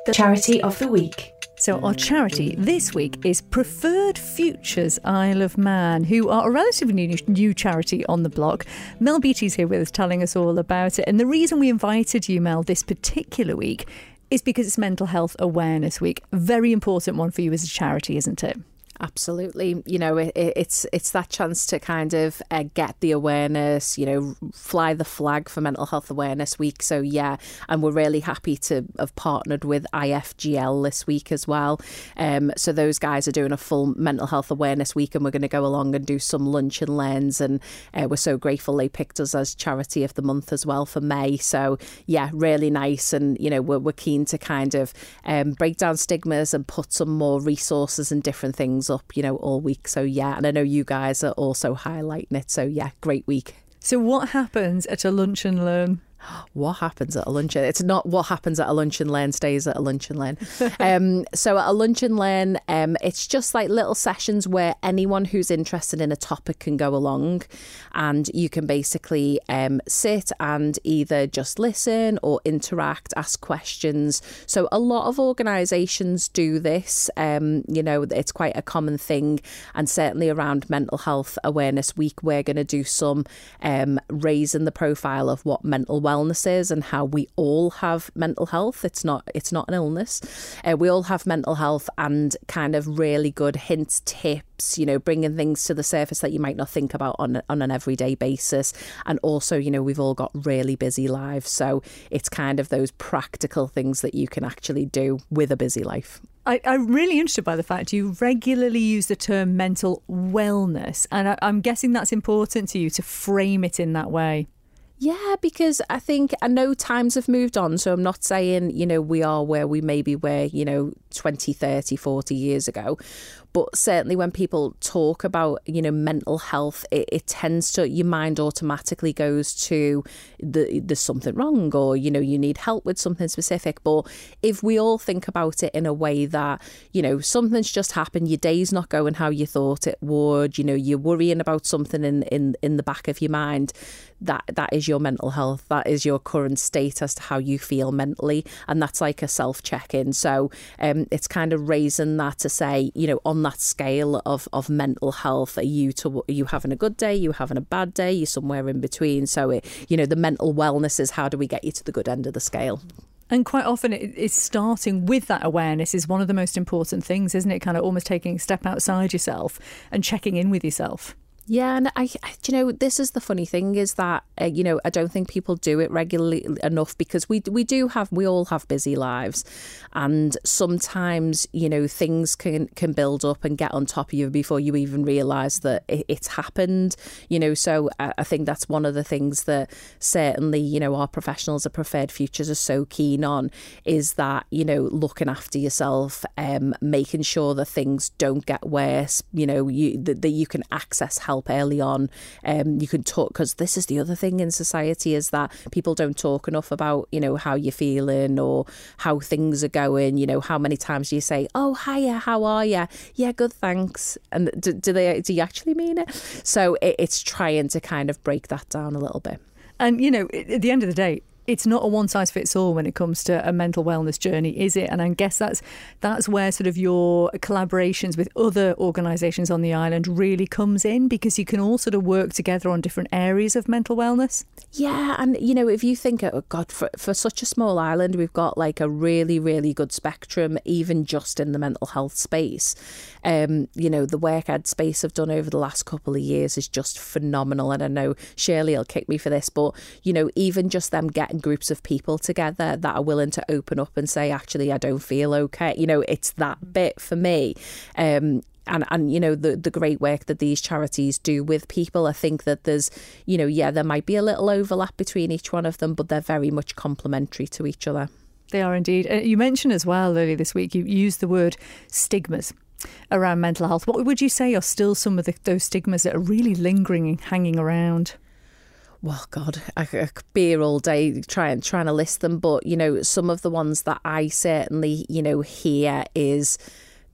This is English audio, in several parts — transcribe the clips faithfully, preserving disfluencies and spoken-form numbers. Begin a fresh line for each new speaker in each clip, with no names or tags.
The charity of the week.
So our charity this week is Preferred Futures Isle of Man, who are a relatively new, new charity on the block. Mel Beattie's here with us telling us all about it. And the reason we invited you, Mel, this particular week is because it's Mental Health Awareness Week. Very important one for you as a charity, isn't it?
Absolutely. You know, it, it's it's that chance to kind of uh, get the awareness, you know, fly the flag for Mental Health Awareness Week. So, yeah, and we're really happy to have partnered with I F G L this week as well. Um, so those guys are doing a full Mental Health Awareness Week, and we're going to go along and do some lunch and learns. And uh, we're so grateful they picked us as Charity of the Month as well for May. So, yeah, really nice. And, you know, we're, we're keen to kind of um, break down stigmas and put some more resources and different things up, you know, all week. So yeah, and I know you guys are also highlighting it. So yeah, great week.
So what happens at a lunch and learn?
What happens at a lunch? It's not what happens at a lunch and learn stays at a lunch and learn. um, so at a lunch and learn, um, it's just like little sessions where anyone who's interested in a topic can go along, and you can basically um, sit and either just listen or interact, ask questions. So a lot of organisations do this. Um, you know, it's quite a common thing, and certainly around Mental Health Awareness Week, we're going to do some um, raising the profile of what mental wellness is and how we all have mental health. It's not it's not an illness. Uh, we all have mental health, and kind of really good hints, tips, you know, bringing things to the surface that you might not think about on on an everyday basis. And also, you know, we've all got really busy lives, so it's kind of those practical things that you can actually do with a busy life.
I, I'm really interested by the fact you regularly use the term mental wellness, and I, I'm guessing that's important to you to frame it in that way.
Yeah, because I think I know times have moved on, so I'm not saying, you know, we are where we maybe were, you know, twenty, thirty, forty years ago. But certainly when people talk about, you know, mental health, it, it tends to, your mind automatically goes to the, there's something wrong, or, you know, you need help with something specific. But if we all think about it in a way that, you know, something's just happened, your day's not going how you thought it would, you know, you're worrying about something in, in, in the back of your mind, that that is your mental health. That is your current state as to how you feel mentally. And that's like a self-check-in. So um, it's kind of raising that to say, you know, on that scale of, of mental health, are you to are you having a good day, you having a bad day, you're somewhere in between. So, it, you know, the mental wellness is how do we get you to the good end of the scale.
And quite often it's starting with that awareness is one of the most important things, isn't it? Kind of almost taking a step outside yourself and checking in with yourself.
Yeah, and I, I, you know, this is the funny thing is that, uh, you know, I don't think people do it regularly enough, because we we do have, we all have busy lives, and sometimes, you know, things can can build up and get on top of you before you even realise that it, it's happened, you know. So I, I think that's one of the things that certainly, you know, our professionals at Preferred Futures are so keen on, is that, you know, looking after yourself, um, making sure that things don't get worse, you know, you, that, that you can access help help early on. Um, you can talk, because this is the other thing in society, is that people don't talk enough about, you know, how you're feeling or how things are going. You know, how many times do you say, oh, hiya, how are you? Yeah, good, thanks. And do, do they, do you actually mean it? So it, it's trying to kind of break that down a little bit.
And, you know, at the end of the day, it's not a one-size-fits-all when it comes to a mental wellness journey, is it? And I guess that's that's where sort of your collaborations with other organisations on the island really comes in, because you can all sort of work together on different areas of mental wellness.
Yeah, and, you know, if you think, oh, God, for, for such a small island, we've got like a really, really good spectrum, even just in the mental health space. Um, you know, the work Ed Space have done over the last couple of years is just phenomenal. And I know Shirley will kick me for this, but, you know, even just them getting groups of people together that are willing to open up and say, actually, I don't feel okay. You know, it's that bit for me. Um, And, and you know, the, the great work that these charities do with people, I think that there's, you know, yeah, there might be a little overlap between each one of them, but they're very much complementary to each other.
They are indeed. Uh, you mentioned as well earlier this week, you used the word stigmas around mental health. What would you say are still some of the, those stigmas that are really lingering and hanging around?
Well, God, I, I could be here all day trying trying to list them. But, you know, some of the ones that I certainly, you know, hear is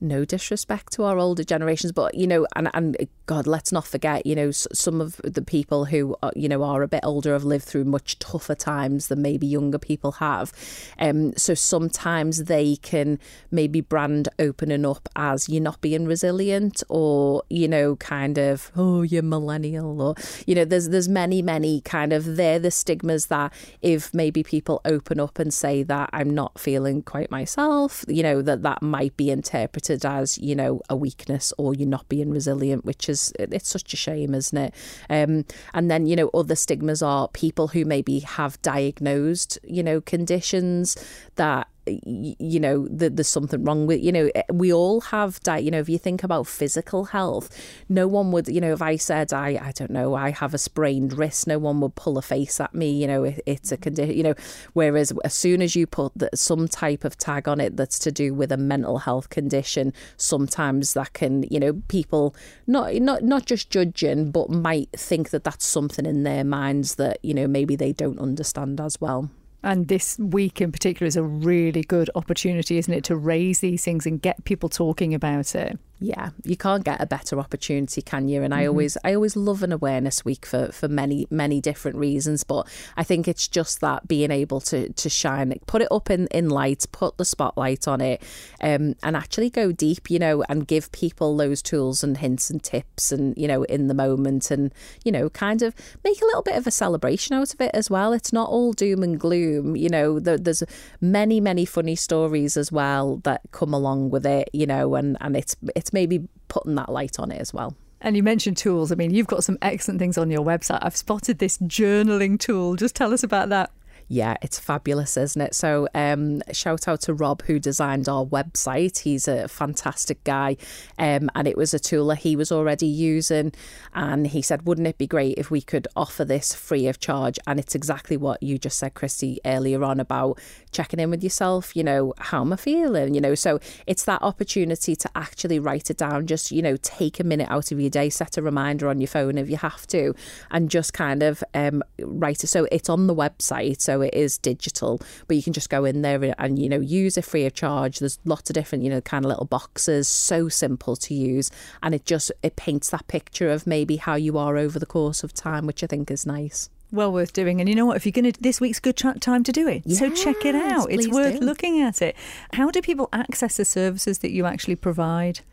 no disrespect to our older generations, but, you know, and, and God, let's not forget, you know, some of the people who, are, you know, are a bit older have lived through much tougher times than maybe younger people have. Um, so sometimes they can maybe brand opening up as you're not being resilient, or, you know, kind of, oh, you're millennial, or, you know, there's there's many, many kind of, they're the stigmas that if maybe people open up and say that I'm not feeling quite myself, you know, that that might be interpreted as, you know, a weakness, or you're not being resilient, which is, it's such a shame, isn't it? Um, and then, you know, other stigmas are people who maybe have diagnosed, you know, conditions that, you know, that there's something wrong with, you know, we all have, di- you know, if you think about physical health, no one would, you know, if I said, I, I don't know, I have a sprained wrist, no one would pull a face at me, you know, it, it's a condition, you know, whereas as soon as you put the, some type of tag on it that's to do with a mental health condition, sometimes that can, you know, people not, not, not just judging, but might think that that's something in their minds that, you know, maybe they don't understand as well.
And this week in particular is a really good opportunity, isn't it, to raise these things and get people talking about it.
Yeah, you can't get a better opportunity, can you? And I
Mm-hmm.
always I always love an awareness week for, for many, many different reasons. But I think it's just that being able to to shine, put it up in, in lights, put the spotlight on it, um, and actually go deep, you know, and give people those tools and hints and tips and, you know, in the moment, and, you know, kind of make a little bit of a celebration out of it as well. It's not all doom and gloom, you know, there, there's many, many funny stories as well that come along with it, you know, and, and it's it's maybe putting that light on it as well.
And you mentioned tools. I mean, you've got some excellent things on your website. I've spotted this journaling tool. Just tell us about that.
Yeah, it's fabulous, isn't it? So um, shout out to Rob, who designed our website. He's a fantastic guy. Um, and it was a tool that he was already using. And he said, wouldn't it be great if we could offer this free of charge? And it's exactly what you just said, Christy, earlier on about checking in with yourself, you know, how am I feeling? You know, so it's that opportunity to actually write it down. Just, you know, take a minute out of your day, set a reminder on your phone if you have to, and just kind of um, write it. So it's on the website. So it is digital, but you can just go in there and, and, you know, use it free of charge. There's lots of different, you know, kind of little boxes, so simple to use. And it just, it paints that picture of maybe how you are over the course of time, which I think is nice.
Well worth doing. And you know what? If you're going to, this week's good ch- time to do it.
Yes,
so check it out. It's worth
do.
looking at it. How do people access the services that you actually provide?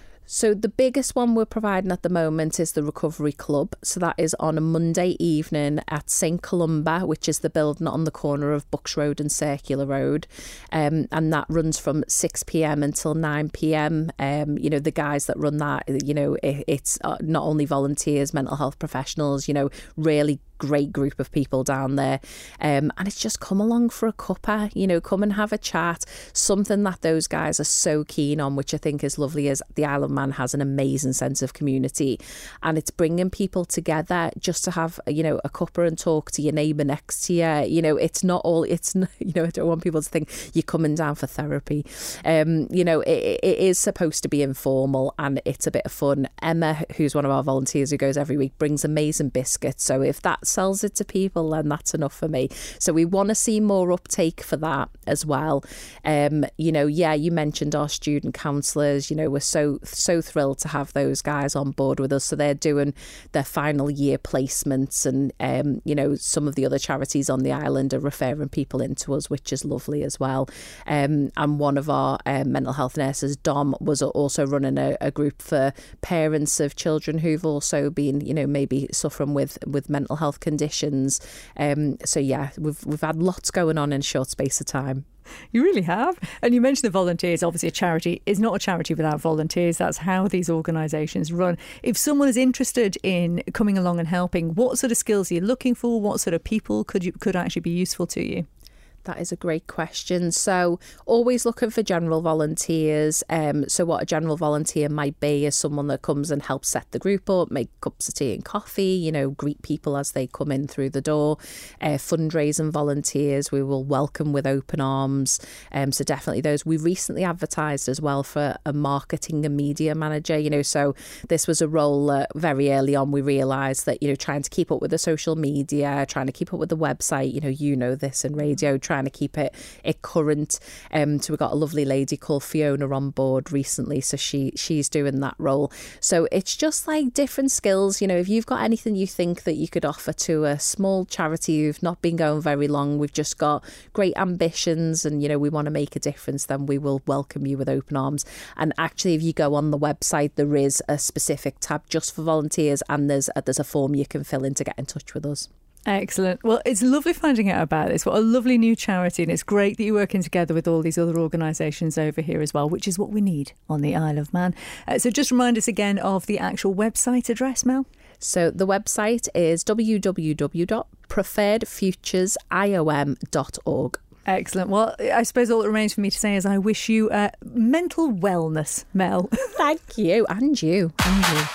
So the biggest one we're providing at the moment is the Recovery Club. So that is on a Monday evening at Saint Columba, which is the building on the corner of Bucks Road and Circular Road. Um, and that runs from six p.m. until nine p.m. Um, you know, the guys that run that, you know, it, it's not only volunteers, mental health professionals, you know, really great group of people down there. Um, and it's just come along for a cuppa, you know, come and have a chat. Something that those guys are so keen on, which I think is lovely, is the Isle of Man has an amazing sense of community, and it's bringing people together just to have, you know, a cuppa and talk to your neighbour next to you. You know, it's not all, it's, you know, I don't want people to think you're coming down for therapy. Um, you know, it, it is supposed to be informal and it's a bit of fun. Emma, who's one of our volunteers who goes every week, brings amazing biscuits. So if that's sells it to people, then that's enough for me. So we want to see more uptake for that as well. Um, you know, yeah, you mentioned our student counsellors. You know, we're so so thrilled to have those guys on board with us. So they're doing their final year placements, and um, you know, some of the other charities on the island are referring people into us, which is lovely as well. Um, and one of our um, mental health nurses, Dom, was also running a, a group for parents of children who've also been, you know, maybe suffering with with mental health conditions. Um, so yeah, we've we've had lots going on in a short space of time.
You really have. And you mentioned the volunteers. Obviously, a charity is not a charity without volunteers. That's how these organisations run. If someone is interested in coming along and helping, what sort of skills are you looking for? What sort of people could you could actually be useful to you?
That is a great question. So always looking for general volunteers. Um, so what a general volunteer might be is someone that comes and helps set the group up, make cups of tea and coffee, you know, greet people as they come in through the door. Uh, fundraising volunteers, we will welcome with open arms. Um, so definitely those. We recently advertised as well for a marketing and media manager, you know, so this was a role that very early on we realised that, you know, trying to keep up with the social media, trying to keep up with the website, you know, you know this in radio, trying trying to keep it it current. Um, so we got a lovely lady called Fiona on board recently, so she she's doing that role. So it's just like different skills. You know, if you've got anything you think that you could offer to a small charity who've not been going very long, we've just got great ambitions, and you know we want to make a difference, then we will welcome you with open arms. And actually, if you go on the website, there is a specific tab just for volunteers, and there's a, there's a form you can fill in to get in touch with us.
Excellent. Well, it's lovely finding out about this. What a lovely new charity, and it's great that you're working together with all these other organisations over here as well, which is what we need on the Isle of Man. Uh, so just remind us again of the actual website address, Mel.
So the website is w w w dot preferred futures iom dot org.
Excellent. Well, I suppose all that remains for me to say is I wish you uh, mental wellness, Mel.
Thank you, and you.
And you.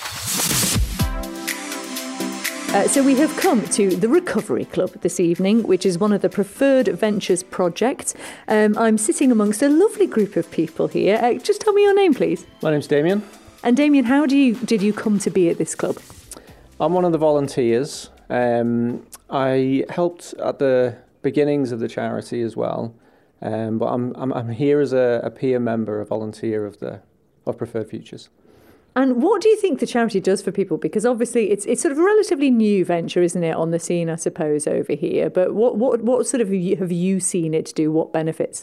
Uh, so we have come to the Recovery Club this evening, which is one of the Preferred Ventures projects. Um, I'm sitting amongst a lovely group of people here. Uh, just tell me your name, please.
My name's Damien.
And Damien, how do you did you come to be at this club?
I'm one of the volunteers. Um, I helped at the beginnings of the charity as well, um, but I'm, I'm I'm here as a, a peer member, a volunteer of the of Preferred Futures.
And what do you think the charity does for people? Because obviously it's it's sort of a relatively new venture, isn't it, on the scene, I suppose, over here. But what what what sort of have you seen it do? What benefits?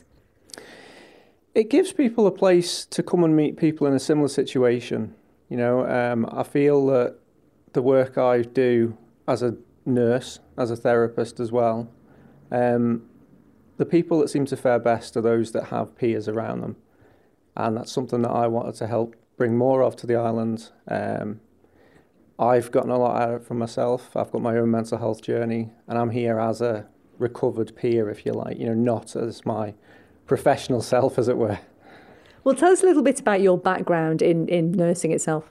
It gives people a place to come and meet people in a similar situation. You know, um, I feel that the work I do as a nurse, as a therapist as well, um, the people that seem to fare best are those that have peers around them. And that's something that I wanted to help bring more of to the island. Um, I've gotten a lot out of it from myself. I've got my own mental health journey, and I'm here as a recovered peer, if you like, you know, not as my professional self, as it were.
Well, tell us a little bit about your background in, in nursing itself.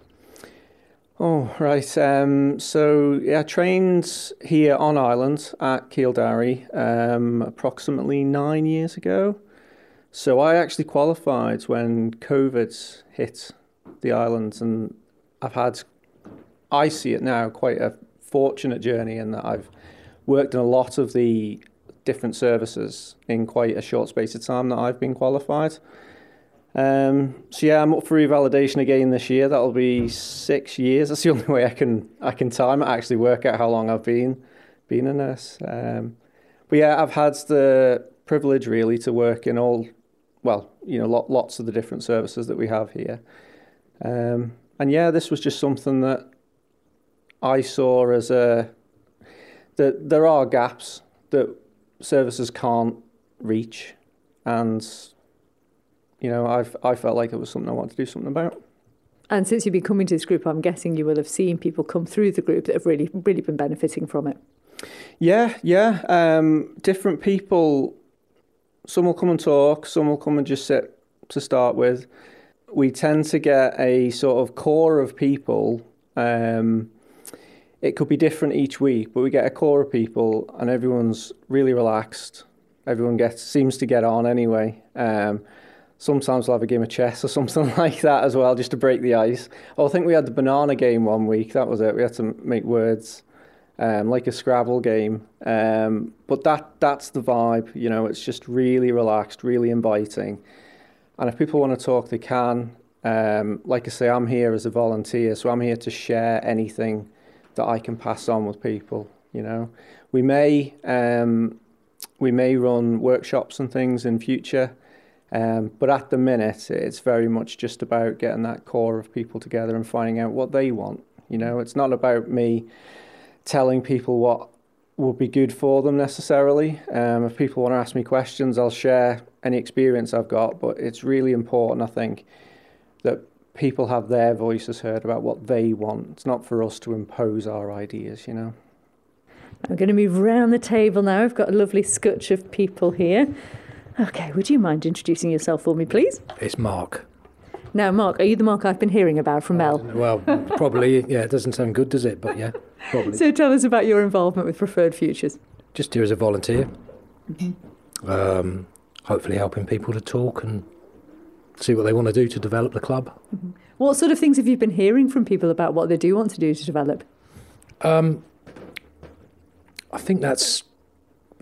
Oh, right. Um, so, yeah, I trained here on island at Keeldarry um, approximately nine years ago. So I actually qualified when COVID hit the island, and I've had, I see it now, quite a fortunate journey in that I've worked in a lot of the different services in quite a short space of time that I've been qualified. Um, so yeah, I'm up for revalidation again this year. That'll be six years. That's the only way I can I can time it, actually work out how long I've been been a nurse. Um, but yeah, I've had the privilege really to work in all, well, you know, lot, lots of the different services that we have here. Um, and yeah, this was just something that I saw as a, that there are gaps that services can't reach, and you know, I've I felt like it was something I wanted to do something about.
And since you've been coming to this group, I'm guessing you will have seen people come through the group that have really, really been benefiting from it.
Yeah, yeah. Um, different people, some will come and talk, some will come and just sit to start with. We tend to get a sort of core of people. Um, it could be different each week, but we get a core of people and everyone's really relaxed. Everyone gets seems to get on anyway. Um, Sometimes we'll have a game of chess or something like that as well, just to break the ice. Oh, I think we had the banana game one week. That was it. We had to make words, um, like a Scrabble game. Um, but that that's the vibe. You know, it's just really relaxed, really inviting. And if people want to talk, they can. Um, like I say, I'm here as a volunteer, so I'm here to share anything that I can pass on with people. You know, we may um, we may run workshops and things in future. Um, but at the minute, it's very much just about getting that core of people together and finding out what they want. You know, it's not about me telling people what would be good for them necessarily. Um, if people want to ask me questions, I'll share any experience I've got. But it's really important, I think, that people have their voices heard about what they want. It's not for us to impose our ideas, you know.
I'm going to move around the table now. I've got a lovely scutch of people here. Okay, would you mind introducing yourself for me, please?
It's Mark.
Now, Mark, are you the Mark I've been hearing about from Mel?
Well, probably, yeah, it doesn't sound good, does it? But yeah, probably.
So tell us about your involvement with Preferred Futures.
Just here as a volunteer. Mm-hmm. Um, hopefully helping people to talk and see what they want to do to develop the club.
Mm-hmm. What sort of things have you been hearing from people about what they do want to do to develop?
Um, I think that's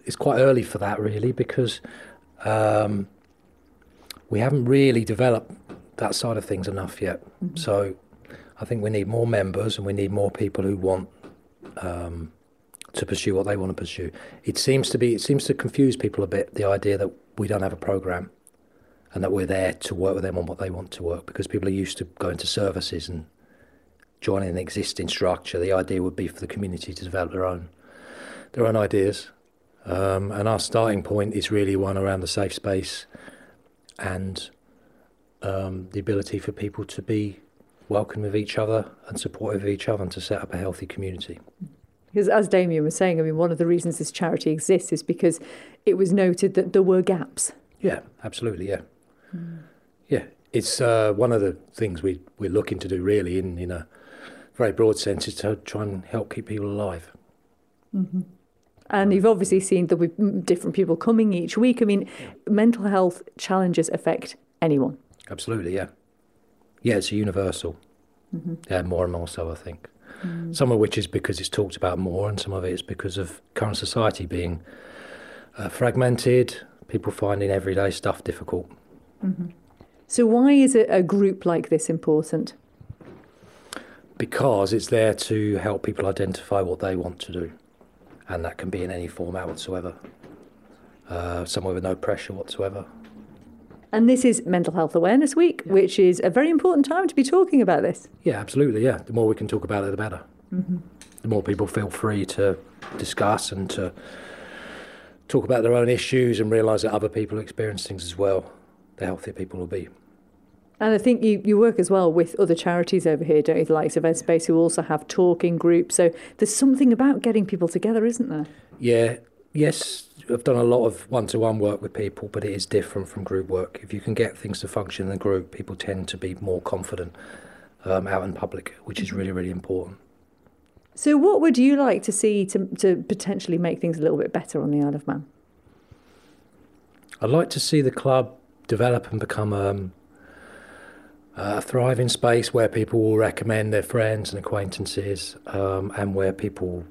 it's quite early for that, really, because um, we haven't really developed that side of things enough yet. Mm-hmm. So I think we need more members and we need more people who want um, to pursue what they want to pursue. It seems to be, it seems to confuse people a bit, the idea that we don't have a programme and that we're there to work with them on what they want to work, because people are used to going to services and joining an existing structure. The idea would be for the community to develop their own their own ideas. Um, and our starting point is really one around the safe space and um, the ability for people to be welcome with each other and supportive of each other and to set up a healthy community.
Because as Damien was saying, I mean, one of the reasons this charity exists is because it was noted that there were gaps.
Yeah, absolutely, yeah. Mm. Yeah, it's uh, one of the things we, we're looking to do really in, in a very broad sense is to try and help keep people alive.
Mm-hmm. And you've obviously seen that with different people coming each week. I mean, yeah. Mental health challenges affect anyone.
Absolutely, yeah. Yeah, it's a universal. Mm-hmm. Yeah, more and more so, I think. Mm. Some of which is because it's talked about more, and some of it is because of current society being uh, fragmented, people finding everyday stuff difficult.
Mm-hmm. So why is a, a group like this important?
Because it's there to help people identify what they want to do. And that can be in any format whatsoever. Uh, somewhere with no pressure whatsoever.
And this is Mental Health Awareness Week, yeah. which is a very important time to be talking about this.
Yeah, absolutely, yeah. The more we can talk about it, the better. Mm-hmm. The more people feel free to discuss and to talk about their own issues and realise that other people experience things as well, the healthier people will be.
And I think you, you work as well with other charities over here, don't you, the likes of Edspace, who also have talking groups. So there's something about getting people together, isn't there?
Yeah, yes. I've done a lot of one-to-one work with people, but it is different from group work. If you can get things to function in a group, people tend to be more confident um, out in public, which is really, really important.
So what would you like to see to, to potentially make things a little bit better on the Isle of Man?
I'd like to see the club develop and become um, a thriving space where people will recommend their friends and acquaintances, um, and where people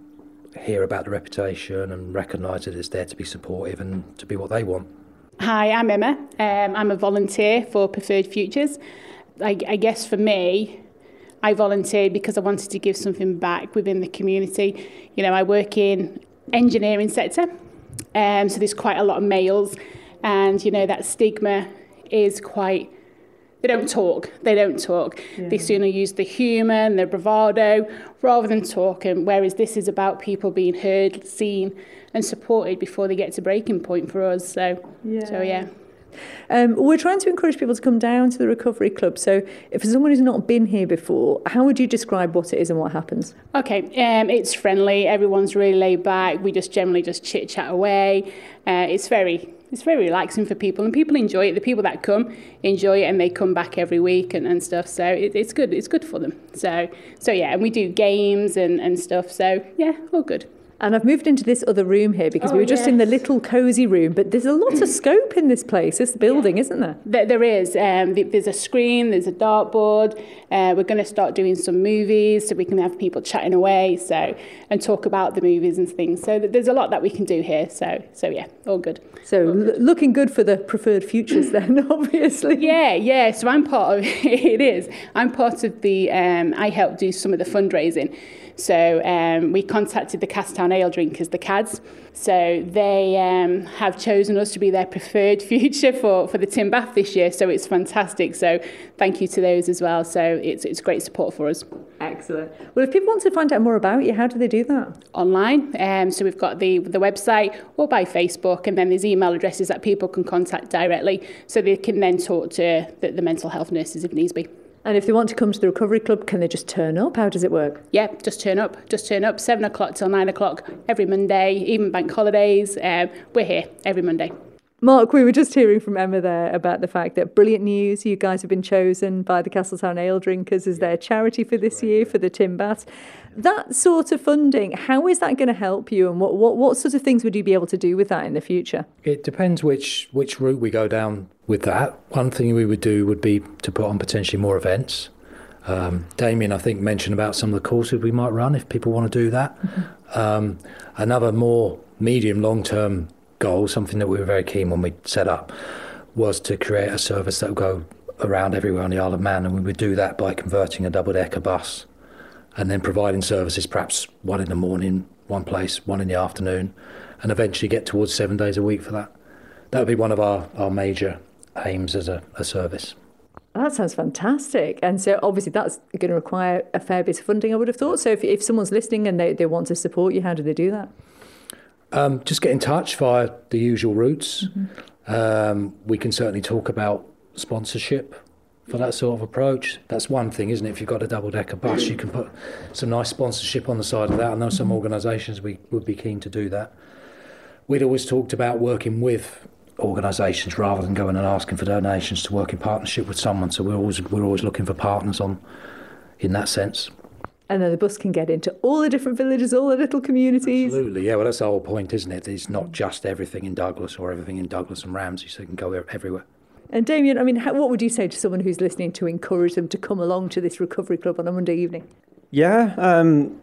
hear about the reputation and recognise that it's there to be supportive and to be what they want.
Hi, I'm Emma. Um, I'm a volunteer for Preferred Futures. I, I guess for me, I volunteered because I wanted to give something back within the community. You know, I work in engineering sector, um, so there's quite a lot of males, and you know that stigma is quite. They don't talk. They don't talk. Yeah. They sooner use the humour and the bravado rather than talking, whereas this is about people being heard, seen and supported before they get to breaking point for us. So, yeah. So, yeah.
Um, we're trying to encourage people to come down to the Recovery Club. So if for someone who's not been here before, how would you describe what it is and what happens?
Okay, um, it's friendly. Everyone's really laid back. We just generally just chit-chat away. Uh, it's very... It's very relaxing for people, and people enjoy it. The people that come enjoy it, and they come back every week and, and stuff. So it, it's good. It's good for them. So so yeah, and we do games and, and stuff. So yeah, all good.
And I've moved into this other room here because
oh,
we were just
yes.
in the little cosy room, but there's a lot of scope in this place, this building, yeah. isn't there?
There, there is. Um, there's a screen, there's a dartboard. Uh, we're going to start doing some movies so we can have people chatting away, so and talk about the movies and things. So there's a lot that we can do here. So so yeah, all good.
So all good. L- looking good for the Preferred Futures then, obviously.
Yeah, yeah. So I'm part of it is. I'm part of the. Um, I help do some of the fundraising. So um, we contacted the Castown Ale drinkers, the C A Ds. So they um, have chosen us to be their preferred future for, for the Tim Bath this year. So it's fantastic. So thank you to those as well. So it's it's great support for us.
Excellent. Well, if people want to find out more about you, how do they do that?
Online. Um, so we've got the the website or by Facebook, and then there's email addresses that people can contact directly, so they can then talk to the, the mental health nurses if needs be.
And if they want to come to the Recovery Club, can they just turn up? How does it work?
Yeah, just turn up. Just turn up. Seven o'clock till nine o'clock every Monday, even bank holidays. Um, we're here every Monday.
Mark, we were just hearing from Emma there about the fact that brilliant news. You guys have been chosen by the Castletown Ale drinkers as their charity for this year for the Tim Bath. That sort of funding, how is that going to help you, and what, what what sort of things would you be able to do with that in the future?
It depends which which route we go down with that. One thing we would do would be to put on potentially more events. Um, Damien, I think, mentioned about some of the courses we might run if people want to do that. Mm-hmm. Um, another more medium, long-term goal, something that we were very keen when we set up, was to create a service that would go around everywhere on the Isle of Man, and we would do that by converting a double-decker bus and then providing services, perhaps one in the morning, one place, one in the afternoon, and eventually get towards seven days a week for that. That would be one of our, our major aims as a, a service.
That sounds fantastic. And so obviously that's going to require a fair bit of funding, I would have thought. So if, if someone's listening and they, they want to support you, how do they do that?
Um, just get in touch via the usual routes. Mm-hmm. Um, we can certainly talk about sponsorship for that sort of approach. That's one thing, isn't it? If you've got a double-decker bus, you can put some nice sponsorship on the side of that. I know some organisations we would be keen to do that. We'd always talked about working with organisations rather than going and asking for donations, to work in partnership with someone. So we're always we're always looking for partners on in that sense.
And then the bus can get into all the different villages, all the little communities.
Absolutely, yeah. Well, that's the whole point, isn't it? It's not just everything in Douglas or everything in Douglas and Ramsey, so it can go everywhere.
And Damien, I mean, how, what would you say to someone who's listening to encourage them to come along to this recovery club on a Monday evening?
Yeah, um,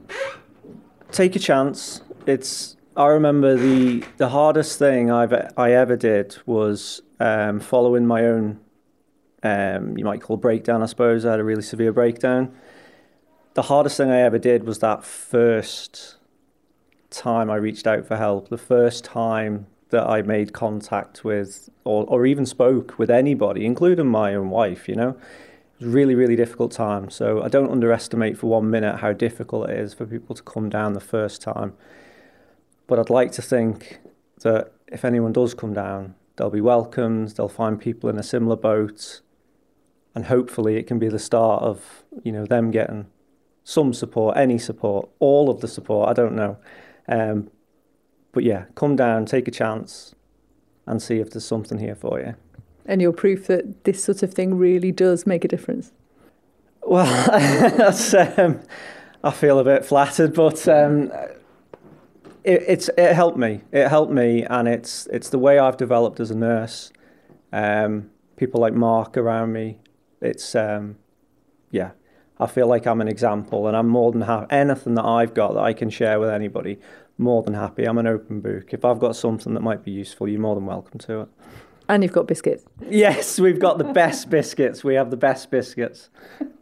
take a chance. It's. I remember the the hardest thing I've I ever did was um, following my own, um, you might call breakdown, I suppose. I had a really severe breakdown. The hardest thing I ever did was that first time I reached out for help, the first time that I made contact with or, or even spoke with anybody, including my own wife, you know. It was a really, really difficult time. So I don't underestimate for one minute how difficult it is for people to come down the first time. But I'd like to think that if anyone does come down, they'll be welcomed, they'll find people in a similar boat, and hopefully it can be the start of, you know, them getting some support, any support, all of the support, I don't know. Um, but yeah, come down, take a chance, and see if there's something here for you.
And you're proof that this sort of thing really does make a difference.
Well, that's, um, I feel a bit flattered, but... Um, It, it's it helped me. It helped me, and it's it's the way I've developed as a nurse. Um, people like Mark around me. It's um, yeah. I feel like I'm an example, and I'm more than happy. Anything that I've got that I can share with anybody, more than happy. I'm an open book. If I've got something that might be useful, you're more than welcome to it.
And you've got biscuits.
Yes, we've got the best biscuits. We have the best biscuits.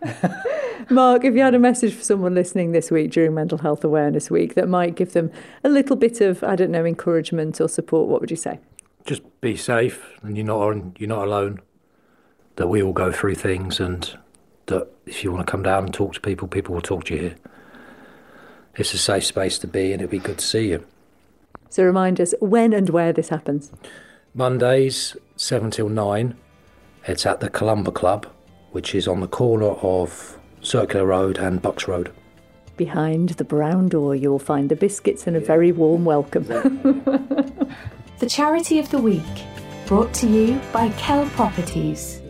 Mark, if you had a message for someone listening this week during Mental Health Awareness Week that might give them a little bit of, I don't know, encouragement or support, what would you say?
Just be safe, and you're not on, you're not alone. That we all go through things, and that if you want to come down and talk to people, people will talk to you here. It's a safe space to be, and it'd be good to see you.
So remind us when and where this happens.
Mondays, seven till nine. It's at the Columba Club, which is on the corner of Circular Road and Bucks Road.
Behind the brown door, you will find the biscuits and a very warm welcome.
The Charity of the Week, brought to you by Kell Properties.